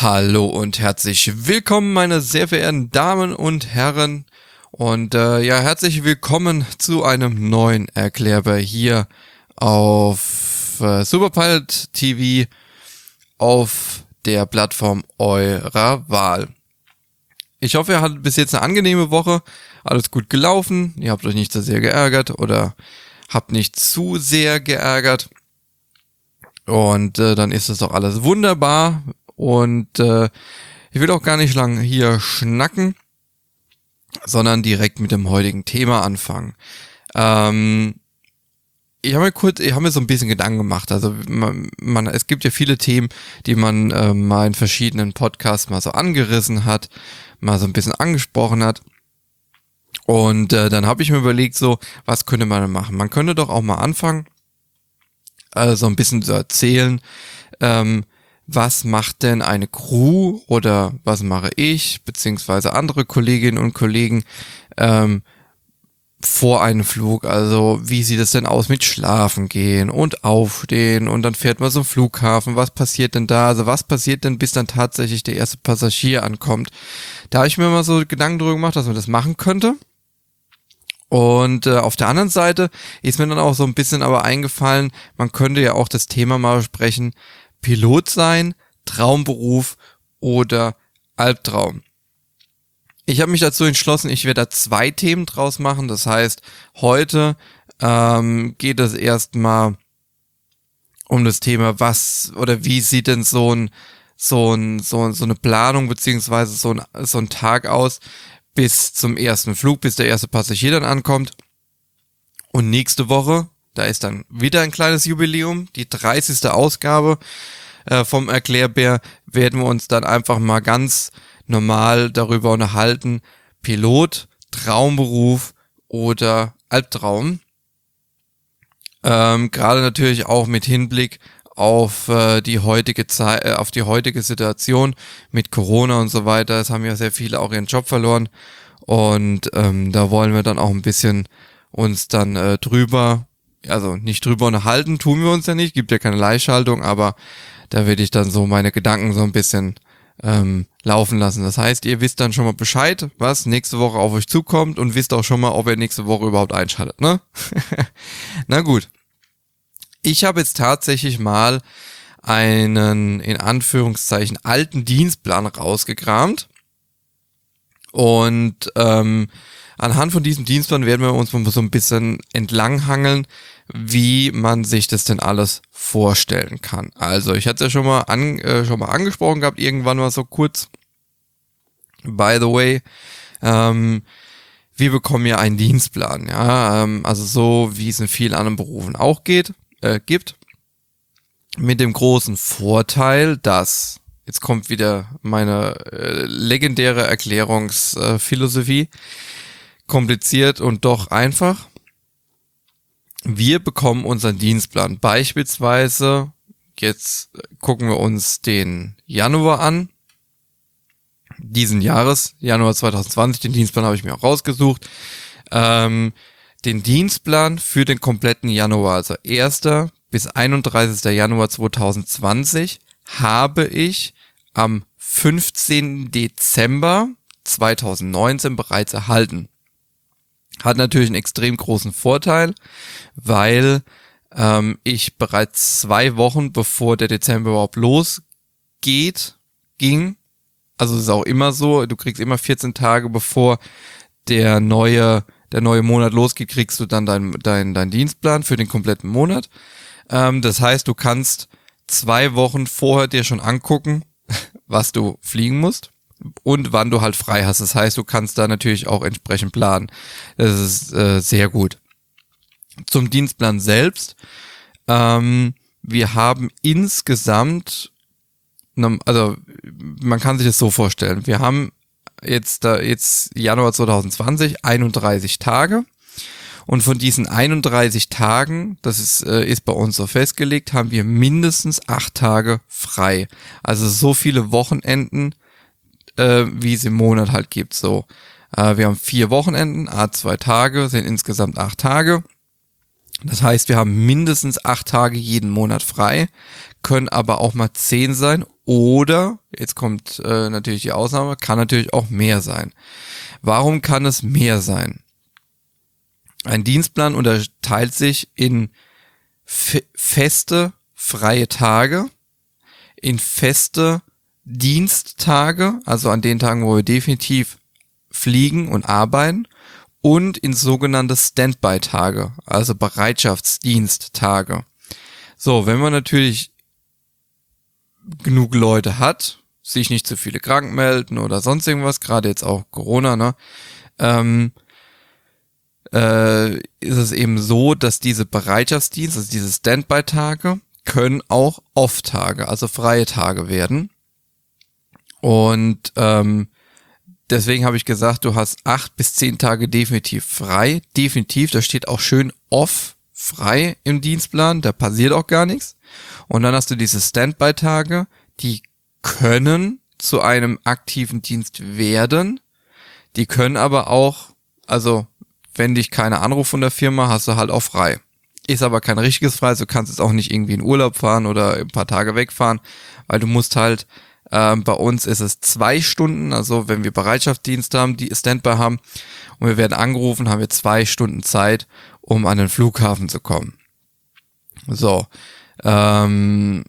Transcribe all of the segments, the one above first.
Hallo und herzlich willkommen, meine sehr verehrten Damen und Herren. Und herzlich willkommen zu einem neuen Erklärbär hier auf Superpilot TV auf der Plattform eurer Wahl. Ich hoffe, ihr hattet bis jetzt eine angenehme Woche, alles gut gelaufen, ihr habt euch nicht so sehr geärgert oder habt nicht zu sehr geärgert. Und dann ist es doch alles wunderbar. Und ich will auch gar nicht lang hier schnacken, sondern direkt mit dem heutigen Thema anfangen. Ich habe mir so ein bisschen Gedanken gemacht. Also es gibt ja viele Themen, die man mal in verschiedenen Podcasts mal so angerissen hat, mal so ein bisschen angesprochen hat. Und dann habe ich mir überlegt, so, was könnte man machen? Man könnte doch auch mal anfangen, so ein bisschen zu erzählen, was macht denn eine Crew oder was mache ich, beziehungsweise andere Kolleginnen und Kollegen vor einem Flug. Also wie sieht es denn aus mit Schlafen gehen und Aufstehen und dann fährt man zum Flughafen. Was passiert denn da? Also was passiert denn, bis dann tatsächlich der erste Passagier ankommt? Da habe ich mir mal so Gedanken drüber gemacht, dass man das machen könnte. Und auf der anderen Seite ist mir dann auch so ein bisschen aber eingefallen, man könnte ja auch das Thema mal besprechen, Pilot sein, Traumberuf oder Albtraum. Ich habe mich dazu entschlossen, ich werde da 2 Themen draus machen. Das heißt, heute geht es erstmal um das Thema, was oder wie sieht denn so eine Planung beziehungsweise so ein Tag aus bis zum ersten Flug, bis der erste Passagier dann ankommt. Und nächste Woche, da ist dann wieder ein kleines Jubiläum, die 30. Ausgabe vom Erklärbär, werden wir uns dann einfach mal ganz normal darüber unterhalten, Pilot, Traumberuf oder Albtraum. Gerade natürlich auch mit Hinblick auf die heutige Zeit, auf die heutige Situation mit Corona und so weiter. Es haben ja sehr viele auch ihren Job verloren und da wollen wir dann auch ein bisschen uns dann nicht drüber unterhalten, tun wir uns ja nicht, gibt ja keine Live-Schaltung, aber da werde ich dann so meine Gedanken so ein bisschen laufen lassen. Das heißt, ihr wisst dann schon mal Bescheid, was nächste Woche auf euch zukommt und wisst auch schon mal, ob ihr nächste Woche überhaupt einschaltet, ne? Na gut. Ich habe jetzt tatsächlich mal einen, in Anführungszeichen, alten Dienstplan rausgekramt. Und anhand von diesem Dienstplan werden wir uns mal so ein bisschen entlanghangeln, wie man sich das denn alles vorstellen kann. Also ich hatte es ja schon mal angesprochen gehabt, irgendwann mal so kurz. By the way, wir bekommen ja einen Dienstplan, ja, also so wie es in vielen anderen Berufen auch gibt, mit dem großen Vorteil, dass, jetzt kommt wieder meine legendäre Erklärungsphilosophie, kompliziert und doch einfach. Wir bekommen unseren Dienstplan. Beispielsweise, jetzt gucken wir uns den Januar an, diesen Jahres, Januar 2020, den Dienstplan habe ich mir auch rausgesucht. Den Dienstplan für den kompletten Januar, also 1. bis 31. Januar 2020, habe ich am 15. Dezember 2019 bereits erhalten. Hat natürlich einen extrem großen Vorteil, weil ich bereits 2 Wochen, bevor der Dezember überhaupt ging, also es ist auch immer so, du kriegst immer 14 Tage, bevor der neue Monat losgeht, kriegst du dann deinen Dienstplan für den kompletten Monat. Das heißt, du kannst 2 Wochen vorher dir schon angucken, was du fliegen musst und wann du halt frei hast. Das heißt, du kannst da natürlich auch entsprechend planen. Das ist sehr gut. Zum Dienstplan selbst. Wir haben insgesamt, also man kann sich das so vorstellen, wir haben jetzt Januar 2020 31 Tage. Und von diesen 31 Tagen, das ist bei uns so festgelegt, haben wir mindestens 8 Tage frei. Also so viele Wochenenden, wie es im Monat halt gibt. So, wir haben 4 Wochenenden, 2 Tage, sind insgesamt 8 Tage. Das heißt, wir haben mindestens 8 Tage jeden Monat frei, können aber auch mal 10 sein oder, jetzt kommt natürlich die Ausnahme, kann natürlich auch mehr sein. Warum kann es mehr sein? Ein Dienstplan unterteilt sich in feste freie Tage, in feste Diensttage, also an den Tagen, wo wir definitiv fliegen und arbeiten, und in sogenannte Standby-Tage, also Bereitschaftsdiensttage. So, wenn man natürlich genug Leute hat, sich nicht zu viele krank melden oder sonst irgendwas, gerade jetzt auch Corona, ne, ist es eben so, dass diese Bereitschaftsdienste, also diese Standby-Tage, können auch Off-Tage, also freie Tage werden. Und deswegen habe ich gesagt, du hast 8 bis 10 Tage definitiv frei. Definitiv, da steht auch schön off frei im Dienstplan, da passiert auch gar nichts. Und dann hast du diese Standby-Tage, die können zu einem aktiven Dienst werden. Die können aber auch, also wenn dich keiner anruft von der Firma, hast du halt auch frei. Ist aber kein richtiges frei, du kannst jetzt auch nicht irgendwie in Urlaub fahren oder ein paar Tage wegfahren, weil du musst halt, bei uns ist es 2 Stunden, also wenn wir Bereitschaftsdienst haben, die Standby haben und wir werden angerufen, haben wir 2 Stunden Zeit, um an den Flughafen zu kommen. So, genau.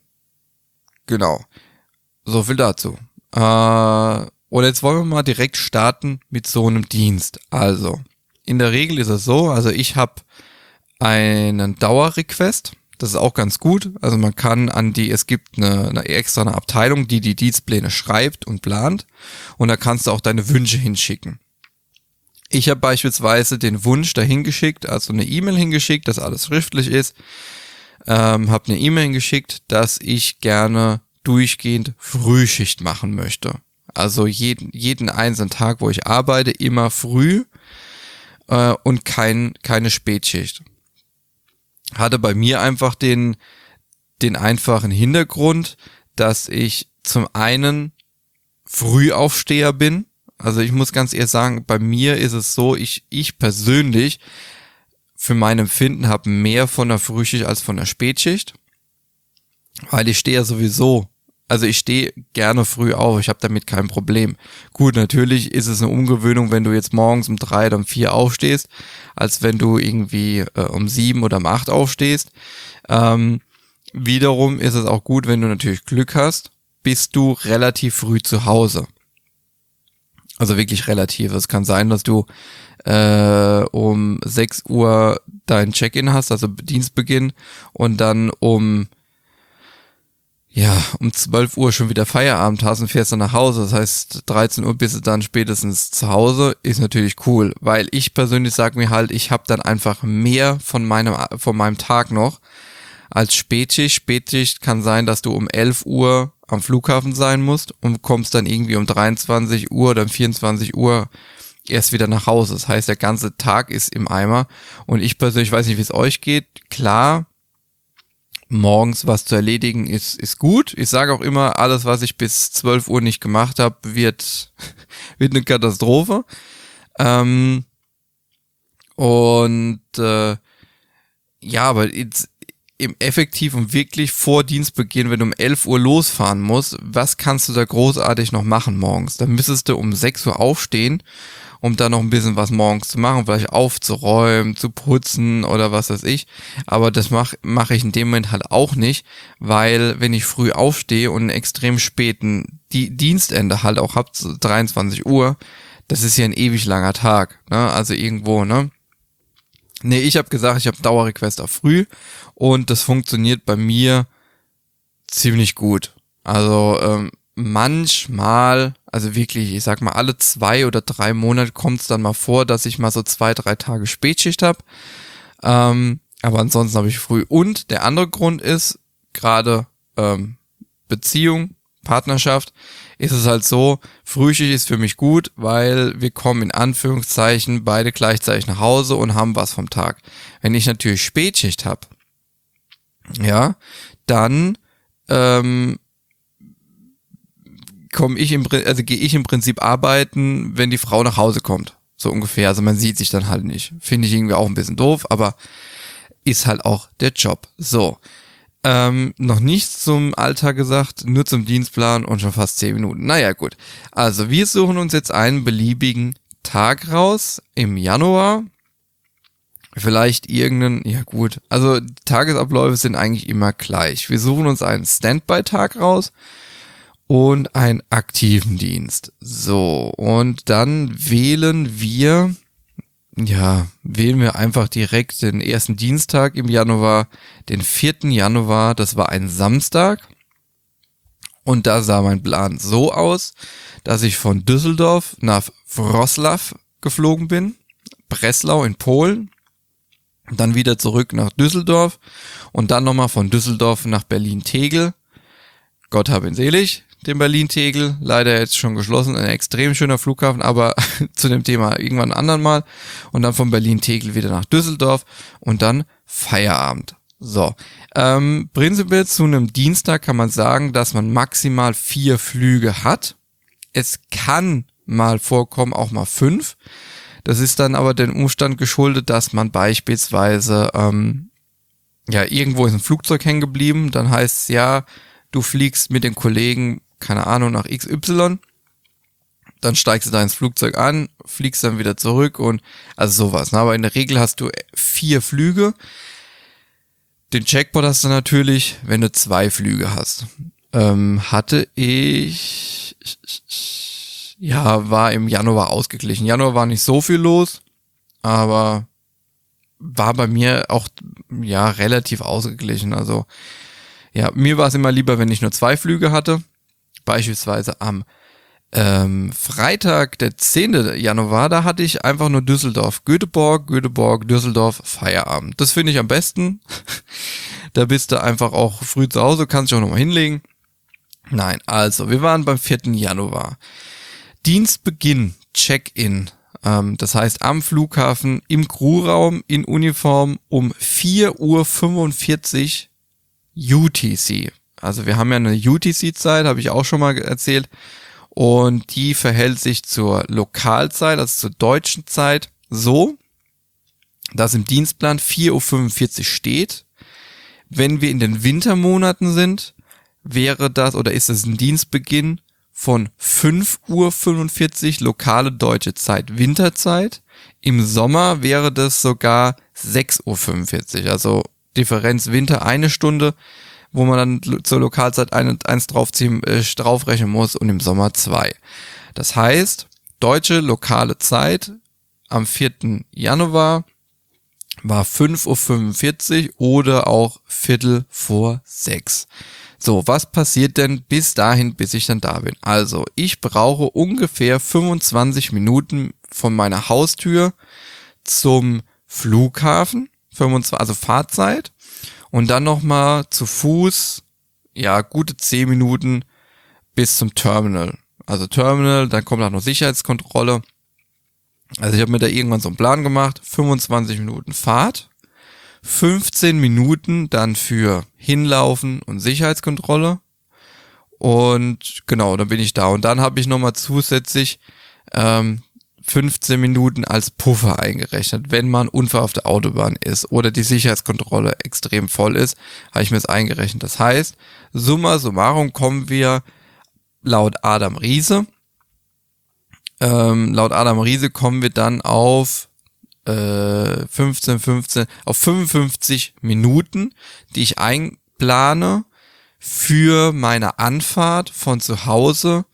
So viel dazu. Und jetzt wollen wir mal direkt starten mit so einem Dienst. Also, in der Regel ist es so, also ich habe einen Dauerrequest, das ist auch ganz gut, also man kann es gibt eine extra eine Abteilung, die Dienstpläne schreibt und plant und da kannst du auch deine Wünsche hinschicken. Ich habe beispielsweise den Wunsch dahin geschickt, also eine E-Mail hingeschickt, dass alles schriftlich ist, habe eine E-Mail hingeschickt, dass ich gerne durchgehend Frühschicht machen möchte. Also jeden einzelnen Tag, wo ich arbeite, immer früh und keine Spätschicht. Hatte bei mir einfach den einfachen Hintergrund, dass ich zum einen Frühaufsteher bin. Also ich muss ganz ehrlich sagen, bei mir ist es so, ich persönlich für mein Empfinden habe mehr von der Frühschicht als von der Spätschicht, weil ich stehe ja sowieso, also ich stehe gerne früh auf, ich habe damit kein Problem. Gut, natürlich ist es eine Umgewöhnung, wenn du jetzt morgens um 3 oder um 4 aufstehst, als wenn du irgendwie um 7 oder um 8 aufstehst. Wiederum ist es auch gut, wenn du natürlich Glück hast, bist du relativ früh zu Hause. Also wirklich relativ. Es kann sein, dass du um 6 Uhr dein Check-in hast, also Dienstbeginn, und dann um 12 Uhr schon wieder Feierabend hast und fährst dann nach Hause. Das heißt, 13 Uhr bist du dann spätestens zu Hause, ist natürlich cool, weil ich persönlich sage mir halt, ich habe dann einfach mehr von meinem Tag noch als Spätschicht. Spätschicht kann sein, dass du um 11 Uhr am Flughafen sein musst und kommst dann irgendwie um 23 Uhr oder um 24 Uhr erst wieder nach Hause. Das heißt, der ganze Tag ist im Eimer und ich persönlich weiß nicht, wie es euch geht. Klar, morgens was zu erledigen ist gut. Ich sage auch immer, alles, was ich bis 12 Uhr nicht gemacht habe, wird eine Katastrophe. Aber jetzt im effektiv und wirklich vor Dienstbeginn, wenn du um 11 Uhr losfahren musst, was kannst du da großartig noch machen morgens? Dann müsstest du um 6 Uhr aufstehen, um da noch ein bisschen was morgens zu machen, vielleicht aufzuräumen, zu putzen oder was weiß ich. Aber das mache ich in dem Moment halt auch nicht, weil wenn ich früh aufstehe und einen extrem späten Dienstende halt auch hab, 23 Uhr, das ist ja ein ewig langer Tag, ne? Also irgendwo, ne? Nee, ich habe gesagt, ich habe Dauerrequest auf früh und das funktioniert bei mir ziemlich gut. Also manchmal, also wirklich, ich sag mal, alle 2 oder 3 Monate kommt es dann mal vor, dass ich mal so 2, 3 Tage Spätschicht habe. Aber ansonsten habe ich früh. Und der andere Grund ist, gerade Beziehung, Partnerschaft, ist es halt so, Frühschicht ist für mich gut, weil wir kommen in Anführungszeichen beide gleichzeitig nach Hause und haben was vom Tag. Wenn ich natürlich Spätschicht habe, ja, dann gehe ich im Prinzip arbeiten, wenn die Frau nach Hause kommt. So ungefähr. Also man sieht sich dann halt nicht. Finde ich irgendwie auch ein bisschen doof, aber ist halt auch der Job. So, noch nichts zum Alltag gesagt, nur zum Dienstplan und schon fast 10 Minuten. Naja, gut. Also wir suchen uns jetzt einen beliebigen Tag raus im Januar. Vielleicht irgendeinen, ja gut, also die Tagesabläufe sind eigentlich immer gleich. Wir suchen uns einen Standby-Tag raus und einen aktiven Dienst. So, und dann wählen wir einfach direkt den ersten Dienstag im Januar, den 4. Januar, das war ein Samstag. Und da sah mein Plan so aus, dass ich von Düsseldorf nach Wrocław geflogen bin, Breslau in Polen, dann wieder zurück nach Düsseldorf und dann nochmal von Düsseldorf nach Berlin-Tegel. Gott hab ihn selig, den Berlin-Tegel, leider jetzt schon geschlossen, ein extrem schöner Flughafen, aber zu dem Thema irgendwann ein anderen Mal. Und dann von Berlin-Tegel wieder nach Düsseldorf und dann Feierabend. So, prinzipiell zu einem Dienstag kann man sagen, dass man maximal 4 Flüge hat. Es kann mal vorkommen, auch mal 5. Das ist dann aber dem Umstand geschuldet, dass man beispielsweise, irgendwo ist ein Flugzeug hängen geblieben, dann heißt es ja, du fliegst mit den Kollegen, keine Ahnung, nach XY, dann steigst du da ins Flugzeug an, fliegst dann wieder zurück und also sowas. Ne? Aber in der Regel hast du 4 Flüge. Den Jackpot hast du natürlich, wenn du 2 Flüge hast. Hatte ich, war im Januar ausgeglichen. Januar war nicht so viel los, aber war bei mir auch, relativ ausgeglichen. Also, mir war es immer lieber, wenn ich nur 2 Flüge hatte. Beispielsweise am Freitag, der 10. Januar, da hatte ich einfach nur Düsseldorf-Göteborg, Göteborg-Düsseldorf, Feierabend. Das finde ich am besten. Da bist du einfach auch früh zu Hause, kannst dich auch nochmal hinlegen. Nein, also, wir waren beim 4. Januar. Dienstbeginn, Check-in. Das heißt, am Flughafen, im Crewraum, in Uniform um 4:45 Uhr UTC. Also wir haben ja eine UTC-Zeit, habe ich auch schon mal erzählt. Und die verhält sich zur Lokalzeit, also zur deutschen Zeit, so, dass im Dienstplan 4:45 Uhr steht. Wenn wir in den Wintermonaten sind, wäre das oder ist es ein Dienstbeginn von 5:45 Uhr lokale deutsche Zeit, Winterzeit. Im Sommer wäre das sogar 6:45 Uhr, also Differenz Winter 1 Stunde, wo man dann zur Lokalzeit eins draufrechnen muss und im Sommer 2. Das heißt, deutsche lokale Zeit am 4. Januar war 5:45 Uhr oder auch 5:45. So, was passiert denn bis dahin, bis ich dann da bin? Also, ich brauche ungefähr 25 Minuten von meiner Haustür zum Flughafen, 25, also Fahrzeit, und dann nochmal zu Fuß, gute 10 Minuten bis zum Terminal. Also Terminal, dann kommt auch noch Sicherheitskontrolle. Also ich habe mir da irgendwann so einen Plan gemacht, 25 Minuten Fahrt, 15 Minuten dann für Hinlaufen und Sicherheitskontrolle und genau, dann bin ich da. Und dann habe ich nochmal zusätzlich 15 Minuten als Puffer eingerechnet, wenn man Unfall auf der Autobahn ist oder die Sicherheitskontrolle extrem voll ist, habe ich mir das eingerechnet. Das heißt, summa summarum kommen wir laut Adam Riese kommen wir dann auf 55 Minuten, die ich einplane für meine Anfahrt von zu Hause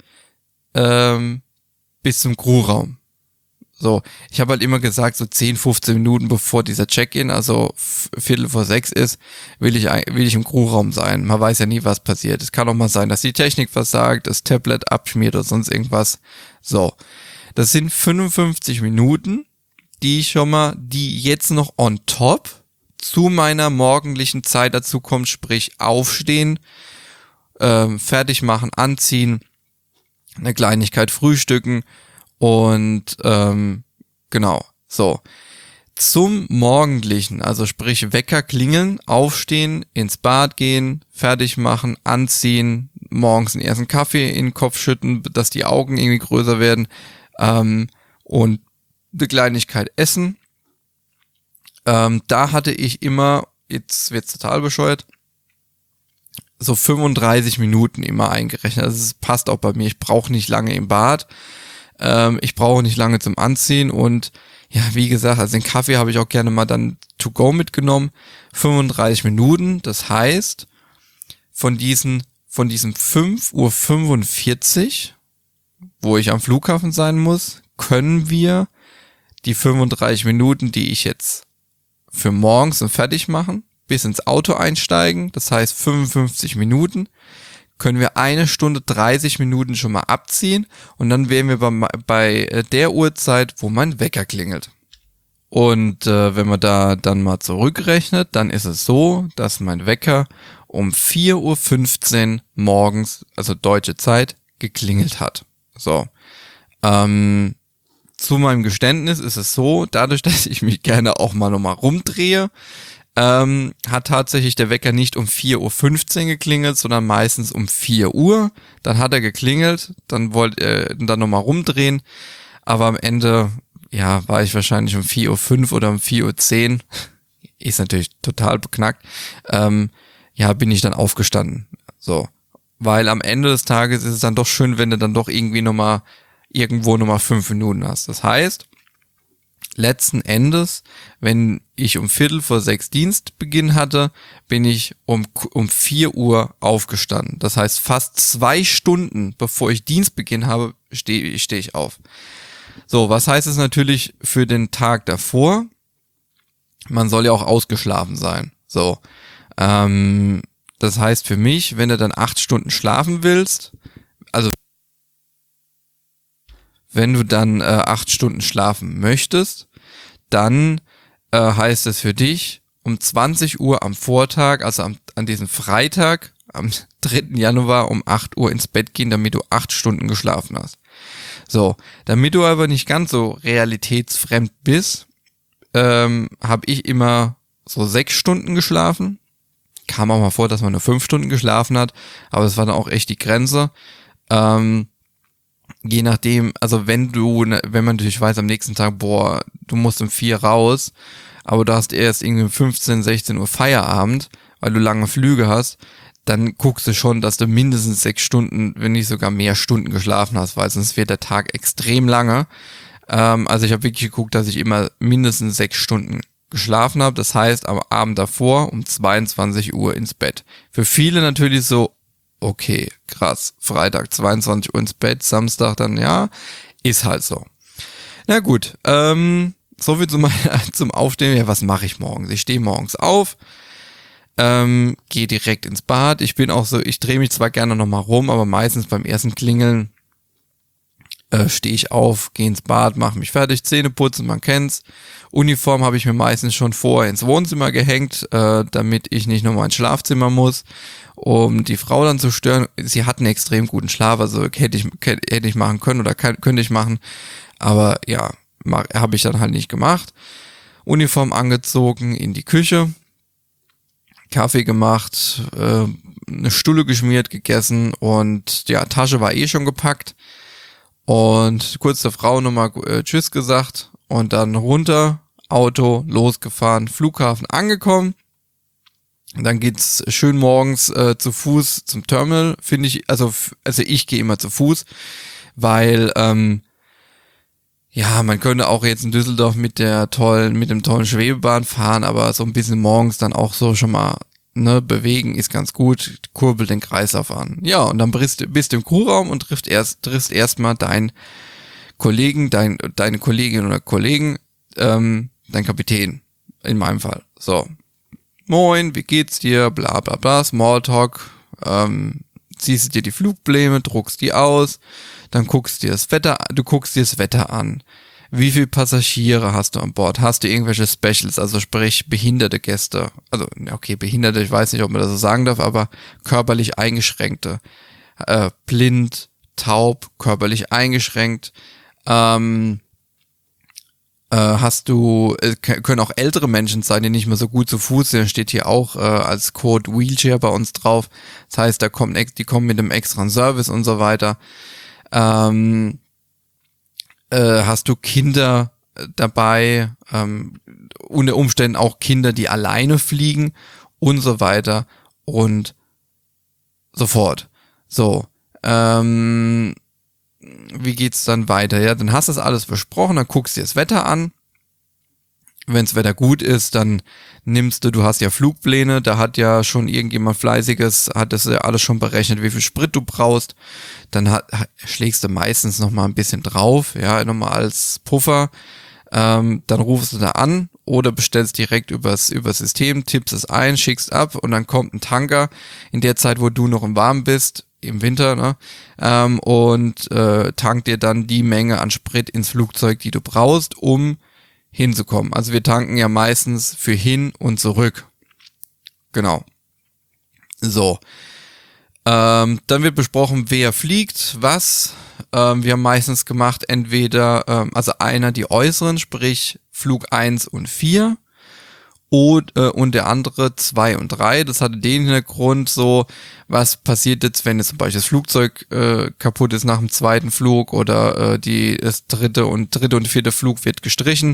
bis zum Crewraum. So, ich habe halt immer gesagt, so 10, 15 Minuten bevor dieser Check-in, also 5:45 ist, will ich im Crewraum sein. Man weiß ja nie, was passiert. Es kann auch mal sein, dass die Technik versagt, das Tablet abschmiert oder sonst irgendwas. So, das sind 55 Minuten, die jetzt noch on top zu meiner morgendlichen Zeit dazu kommt, sprich aufstehen, fertig machen, anziehen, eine Kleinigkeit frühstücken und genau, so. Zum Morgendlichen, also sprich Wecker klingeln, aufstehen, ins Bad gehen, fertig machen, anziehen, morgens den ersten Kaffee in den Kopf schütten, dass die Augen irgendwie größer werden und eine Kleinigkeit essen, Da hatte ich immer, jetzt wird's total bescheuert, so 35 Minuten immer eingerechnet. Also es passt auch bei mir. Ich brauche nicht lange im Bad. Ich brauche nicht lange zum Anziehen und ja, wie gesagt, also den Kaffee habe ich auch gerne mal dann to go mitgenommen. 35 Minuten, das heißt, von diesem 5:45 Uhr, wo ich am Flughafen sein muss, können wir die 35 Minuten, die ich jetzt für morgens und fertig machen, bis ins Auto einsteigen, das heißt 55 Minuten, können wir 1 Stunde 30 Minuten schon mal abziehen und dann wären wir bei der Uhrzeit, wo mein Wecker klingelt. Und wenn man da dann mal zurückrechnet, dann ist es so, dass mein Wecker um 4:15 Uhr morgens, also deutsche Zeit, geklingelt hat. So. Zu meinem Geständnis ist es so, dadurch, dass ich mich gerne auch mal nochmal rumdrehe, hat tatsächlich der Wecker nicht um 4:15 Uhr geklingelt, sondern meistens um 4 Uhr. Dann hat er geklingelt, dann wollte er dann nochmal rumdrehen, aber am Ende, ja, war ich wahrscheinlich um 4:05 Uhr oder um 4:10 Uhr. Ist natürlich total beknackt. Ja, bin ich dann aufgestanden. So. Weil am Ende des Tages ist es dann doch schön, wenn du dann doch irgendwie irgendwo nochmal 5 Minuten hast. Das heißt, letzten Endes, wenn ich um 5:45 Dienstbeginn hatte, bin ich um 4 Uhr aufgestanden. Das heißt, fast 2 Stunden, bevor ich Dienstbeginn habe, stehe ich auf. So, was heißt es natürlich für den Tag davor? Man soll ja auch ausgeschlafen sein. So, das heißt für mich, wenn du dann 8 Stunden schlafen willst, also wenn du dann 8 Stunden schlafen möchtest, dann heißt es für dich um 20 Uhr am Vortag, also an diesem Freitag, am 3. Januar um 8 Uhr ins Bett gehen, damit du 8 Stunden geschlafen hast. So, damit du aber nicht ganz so realitätsfremd bist, habe ich immer so 6 Stunden geschlafen. Kam auch mal vor, dass man nur 5 Stunden geschlafen hat, aber es war dann auch echt die Grenze. Je nachdem, also wenn man natürlich weiß am nächsten Tag, boah, du musst um 4 raus, aber du hast erst irgendwie um 15, 16 Uhr Feierabend, weil du lange Flüge hast, dann guckst du schon, dass du mindestens 6 Stunden, wenn nicht sogar mehr Stunden geschlafen hast, weil sonst wird der Tag extrem lange. Also ich habe wirklich geguckt, dass ich immer mindestens 6 Stunden geschlafen habe. Das heißt, am Abend davor um 22 Uhr ins Bett. Für viele natürlich so, okay, krass, Freitag 22 Uhr ins Bett, Samstag dann, ja, ist halt so. Na gut, so viel zum Aufstehen. Ja, was mache ich morgens? Ich stehe morgens auf, gehe direkt ins Bad. Ich bin auch so, ich drehe mich zwar gerne nochmal rum, aber meistens beim ersten Klingeln stehe ich auf, gehe ins Bad, mache mich fertig, Zähne putzen, man kennt's. Uniform habe ich mir meistens schon vorher ins Wohnzimmer gehängt, damit ich nicht nochmal ins Schlafzimmer muss, um die Frau dann zu stören. Sie hat einen extrem guten Schlaf, also hätte ich machen können oder könnte ich machen, aber ja, habe ich dann halt nicht gemacht. Uniform angezogen, in die Küche, Kaffee gemacht, eine Stulle geschmiert, gegessen und ja, Tasche war eh schon gepackt. Und kurz der Frau nochmal Tschüss gesagt und dann runter, Auto, losgefahren, Flughafen angekommen. Dann geht's schön morgens zu Fuß zum Terminal, finde ich, also ich gehe immer zu Fuß, weil ja, man könnte auch jetzt in Düsseldorf mit dem tollen Schwebebahn fahren, aber so ein bisschen morgens dann auch so schon mal bewegen ist ganz gut, kurbelt den Kreislauf an. Ja, und dann bist du im Crewraum und triffst erstmal deinen Kollegen, deine Kollegin oder Kollegen, dein Kapitän, in meinem Fall. So. Moin, wie geht's dir? Bla bla bla, Smalltalk, ziehst du dir die Flugpläne, druckst die aus, dann guckst dir das Wetter an. Wie viele Passagiere hast du an Bord? Hast du irgendwelche Specials, also sprich behinderte Gäste? Also, okay, behinderte, ich weiß nicht, ob man das so sagen darf, aber körperlich eingeschränkte. Blind, taub, körperlich eingeschränkt. Können auch ältere Menschen sein, die nicht mehr so gut zu Fuß sind. Steht hier auch als Code Wheelchair bei uns drauf. Das heißt, die kommen mit einem extra Service und so weiter. Hast du Kinder dabei, unter Umständen auch Kinder, die alleine fliegen und so weiter und so fort. So, wie geht's dann weiter? Ja, dann hast du das alles besprochen, dann guckst du dir das Wetter an. Wenn's Wetter gut ist, dann du hast ja Flugpläne, da hat ja schon irgendjemand Fleißiges, hat das ja alles schon berechnet, wie viel Sprit du brauchst. Dann schlägst du meistens nochmal ein bisschen drauf, ja, nochmal als Puffer. Dann rufst du da an oder bestellst direkt übers System, tippst es ein, schickst ab und dann kommt ein Tanker in der Zeit, wo du noch im Warmen bist, im Winter, ne, und tankt dir dann die Menge an Sprit ins Flugzeug, die du brauchst, um hinzukommen. Also wir tanken ja meistens für hin und zurück. Genau. So. Dann wird besprochen, wer fliegt, was. Wir haben meistens gemacht, entweder, also einer die äußeren, sprich Flug 1 und 4 und der andere 2 und 3. Das hatte den Hintergrund so, was passiert jetzt, wenn jetzt zum Beispiel das Flugzeug kaputt ist nach dem zweiten Flug oder das dritte und vierte Flug wird gestrichen.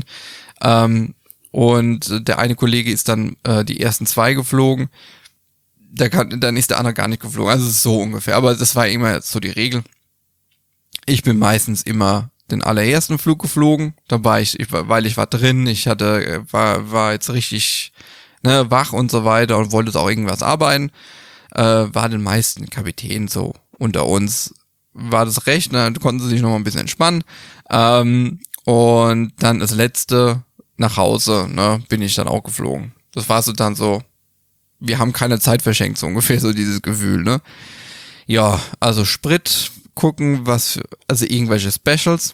Und der eine Kollege ist dann die ersten 2 geflogen. Dann ist der andere gar nicht geflogen. Also so ungefähr. Aber das war immer so die Regel. Ich bin meistens immer den allerersten Flug geflogen. Da war weil ich war drin, war jetzt richtig wach und so weiter und wollte jetzt auch irgendwas arbeiten. War den meisten Kapitänen so unter uns. War das recht, da konnten sie sich noch mal ein bisschen entspannen. Und dann das letzte nach Hause, bin ich dann auch geflogen. Das war so dann so, wir haben keine Zeit verschenkt, so ungefähr so dieses Gefühl, ne? Ja, also Sprit gucken, also irgendwelche Specials.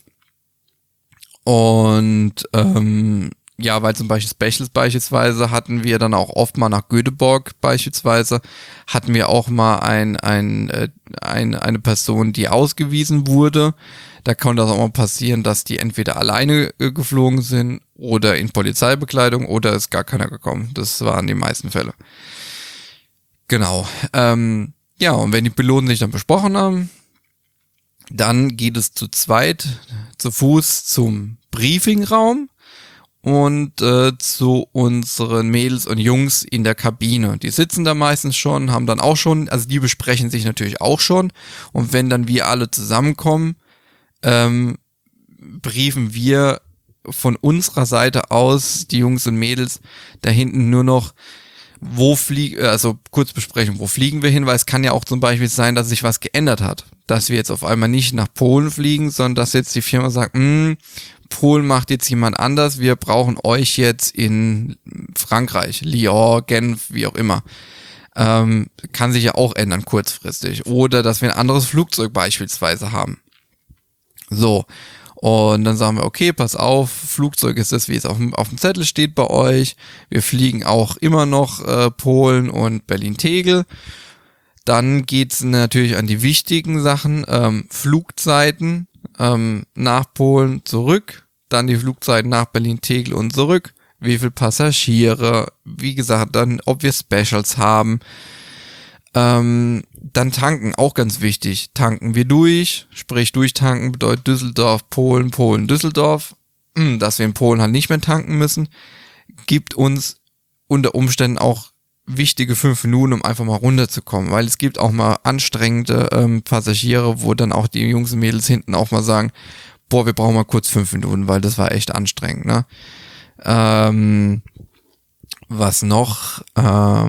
Und weil zum Beispiel Specials beispielsweise hatten wir dann auch oft mal nach Göteborg beispielsweise, hatten wir auch mal eine Person, die ausgewiesen wurde. Da konnte das auch mal passieren, dass die entweder alleine geflogen sind oder in Polizeibekleidung oder ist gar keiner gekommen. Das waren die meisten Fälle. Genau. Und wenn die Piloten sich dann besprochen haben, dann geht es zu zweit zu Fuß zum Briefingraum und zu unseren Mädels und Jungs in der Kabine. Die sitzen da meistens schon, haben dann auch schon, also die besprechen sich natürlich auch schon. Und wenn dann wir alle zusammenkommen, briefen wir von unserer Seite aus, die Jungs und Mädels, da hinten nur noch, kurz besprechen, wo fliegen wir hin, weil es kann ja auch zum Beispiel sein, dass sich was geändert hat. Dass wir jetzt auf einmal nicht nach Polen fliegen, sondern dass jetzt die Firma sagt, Polen macht jetzt jemand anders, wir brauchen euch jetzt in Frankreich, Lyon, Genf, wie auch immer. Kann sich ja auch ändern kurzfristig. Oder dass wir ein anderes Flugzeug beispielsweise haben. So, und dann sagen wir, okay, pass auf, Flugzeug ist das, wie es auf dem Zettel steht bei euch. Wir fliegen auch immer noch Polen und Berlin-Tegel. Dann geht's natürlich an die wichtigen Sachen, Flugzeiten nach Polen zurück, dann die Flugzeiten nach Berlin-Tegel und zurück, wie viel Passagiere, wie gesagt, dann ob wir Specials haben. Dann tanken, auch ganz wichtig. Tanken wir durch, sprich durchtanken bedeutet Düsseldorf, Polen, Polen, Düsseldorf. Dass wir in Polen halt nicht mehr tanken müssen, gibt uns unter Umständen auch wichtige 5 Minuten, um einfach mal runterzukommen, weil es gibt auch mal anstrengende Passagiere, wo dann auch die Jungs und Mädels hinten auch mal sagen, boah, wir brauchen mal kurz 5 Minuten, weil das war echt anstrengend, ne? Was noch? Ja,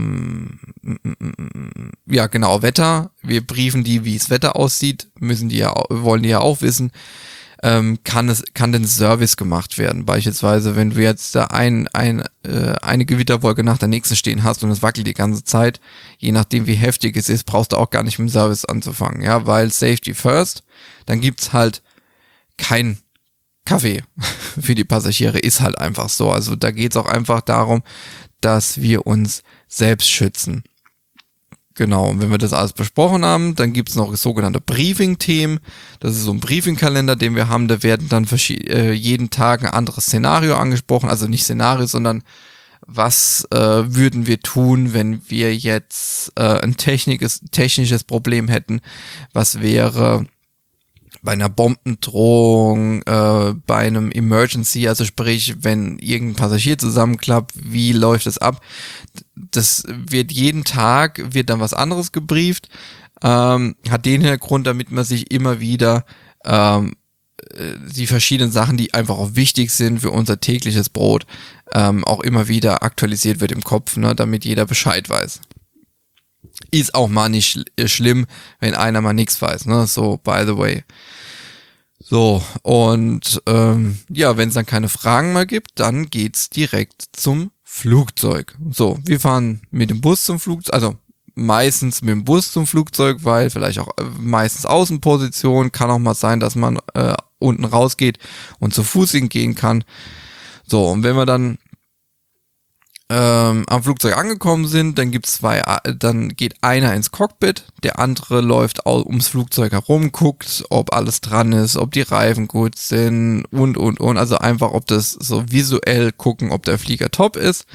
genau, Wetter. Wir briefen die, wie das Wetter aussieht, wollen die ja auch wissen. Kann denn Service gemacht werden? Beispielsweise, wenn du jetzt da eine Gewitterwolke nach der nächsten stehen hast und es wackelt die ganze Zeit, je nachdem wie heftig es ist, brauchst du auch gar nicht mit dem Service anzufangen, ja, weil Safety first, dann gibt's halt kein Kaffee für die Passagiere, ist halt einfach so. Also da geht's auch einfach darum, dass wir uns selbst schützen. Genau, und wenn wir das alles besprochen haben, dann gibt's noch sogenannte Briefing-Themen. Das ist so ein Briefing-Kalender, den wir haben. Da werden dann jeden Tag ein anderes Szenario angesprochen. Also nicht Szenario, sondern was würden wir tun, wenn wir jetzt ein technisches Problem hätten? Was wäre, bei einer Bombendrohung, bei einem Emergency, also sprich, wenn irgendein Passagier zusammenklappt, wie läuft es ab? Das wird jeden Tag, wird dann was anderes gebrieft, hat den Hintergrund, damit man sich immer wieder die verschiedenen Sachen, die einfach auch wichtig sind für unser tägliches Brot, auch immer wieder aktualisiert wird im Kopf, ne, damit jeder Bescheid weiß. Ist auch mal nicht schlimm, wenn einer mal nichts weiß, ne, so, by the way. So, und ja, wenn es dann keine Fragen mehr gibt, dann geht's direkt zum Flugzeug. So, wir fahren mit dem Bus zum Flugzeug, also meistens mit dem Bus zum Flugzeug, weil vielleicht auch meistens Außenposition, kann auch mal sein, dass man unten rausgeht und zu Fuß hingehen kann. So, und wenn wir dann am Flugzeug angekommen sind, dann dann geht einer ins Cockpit, der andere läuft ums Flugzeug herum, guckt, ob alles dran ist, ob die Reifen gut sind und, also einfach, ob das so visuell gucken, ob der Flieger top ist.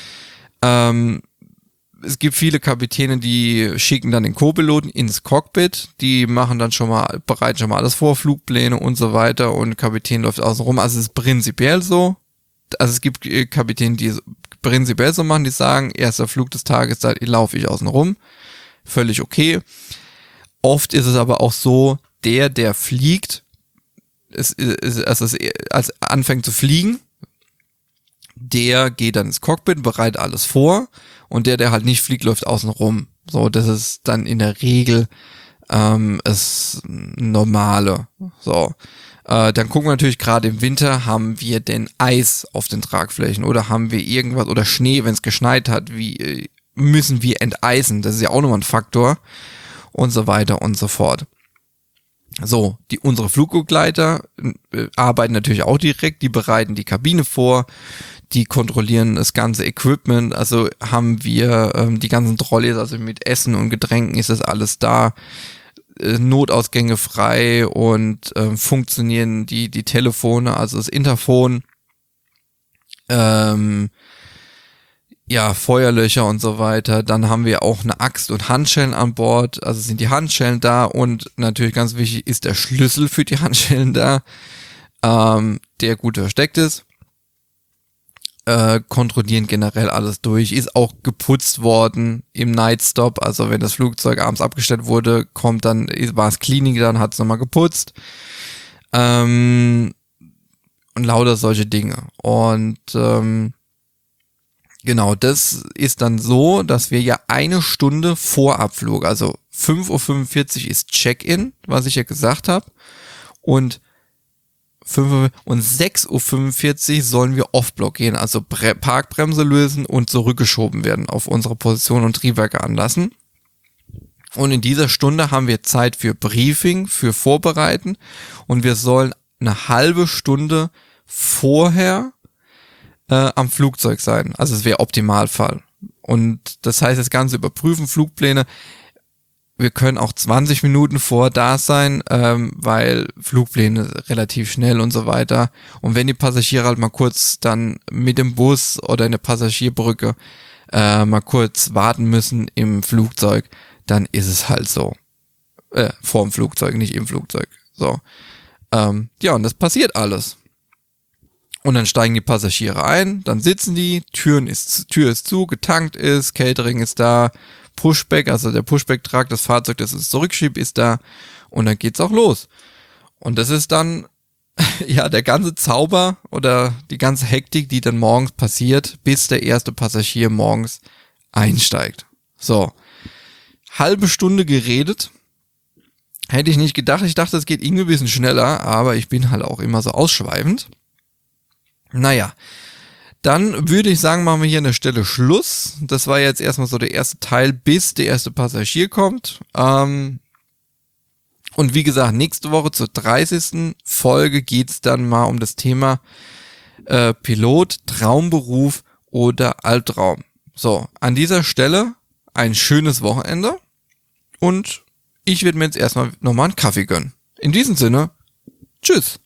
Es gibt viele Kapitäne, die schicken dann den Co-Piloten ins Cockpit, die machen dann bereiten schon mal alles vor, Flugpläne und so weiter, und der Kapitän läuft außen rum. Also es ist prinzipiell so. Also es gibt Kapitäne, die prinzipiell so machen, die sagen, erster Flug des Tages, da laufe ich außen rum. Völlig okay. Oft ist es aber auch so, der fliegt, als anfängt zu fliegen, der geht dann ins Cockpit, bereitet alles vor, und der halt nicht fliegt, läuft außen rum. So, das ist dann in der Regel das Normale. So. Dann gucken wir natürlich, gerade im Winter, haben wir denn Eis auf den Tragflächen oder haben wir irgendwas, oder Schnee, wenn es geschneit hat, wie müssen wir enteisen, das ist ja auch nochmal ein Faktor, und so weiter und so fort. So, unsere Flugbegleiter arbeiten natürlich auch direkt, die bereiten die Kabine vor, die kontrollieren das ganze Equipment, also haben wir die ganzen Trolleys, also mit Essen und Getränken ist das alles da, Notausgänge frei, und funktionieren die Telefone, also das Interphon, ja, Feuerlöcher und so weiter. Dann haben wir auch eine Axt und Handschellen an Bord, also sind die Handschellen da, und natürlich ganz wichtig ist der Schlüssel für die Handschellen da, der gut versteckt ist. Kontrollieren generell alles durch, ist auch geputzt worden im Nightstop, also wenn das Flugzeug abends abgestellt wurde, war es Cleaning, dann hat es nochmal geputzt, und lauter solche Dinge. Und genau, das ist dann so, dass wir ja 1 Stunde vor Abflug, also 5:45 Uhr ist Check-in, was ich ja gesagt habe, und 6:45 Uhr sollen wir Off-Block gehen, also Parkbremse lösen und zurückgeschoben werden auf unsere Position und Triebwerke anlassen. Und in dieser Stunde haben wir Zeit für Briefing, für Vorbereiten, und wir sollen eine halbe Stunde vorher am Flugzeug sein. Also es wäre Optimalfall. Und das heißt, das Ganze überprüfen, Flugpläne. Wir können auch 20 Minuten vor da sein, weil Flugpläne relativ schnell und so weiter. Und wenn die Passagiere halt mal kurz dann mit dem Bus oder in der Passagierbrücke mal kurz warten müssen im Flugzeug, dann ist es halt so. Vorm Flugzeug, nicht im Flugzeug. So. Ja, und das passiert alles. Und dann steigen die Passagiere ein, dann sitzen die, Tür ist zu, getankt ist, Catering ist da, Pushback, also der Pushback-Truck, das Fahrzeug, das es zurückschiebt, ist da, und dann geht's auch los. Und das ist dann, ja, der ganze Zauber oder die ganze Hektik, die dann morgens passiert, bis der erste Passagier morgens einsteigt. So, halbe Stunde geredet, hätte ich nicht gedacht, ich dachte, es geht irgendwie ein bisschen schneller, aber ich bin halt auch immer so ausschweifend. Naja, dann würde ich sagen, machen wir hier an der Stelle Schluss. Das war jetzt erstmal so der erste Teil, bis der erste Passagier kommt. Und wie gesagt, nächste Woche zur 30. Folge geht's dann mal um das Thema Pilot, Traumberuf oder Albtraum. So, an dieser Stelle ein schönes Wochenende, und ich werde mir jetzt erstmal nochmal einen Kaffee gönnen. In diesem Sinne, tschüss.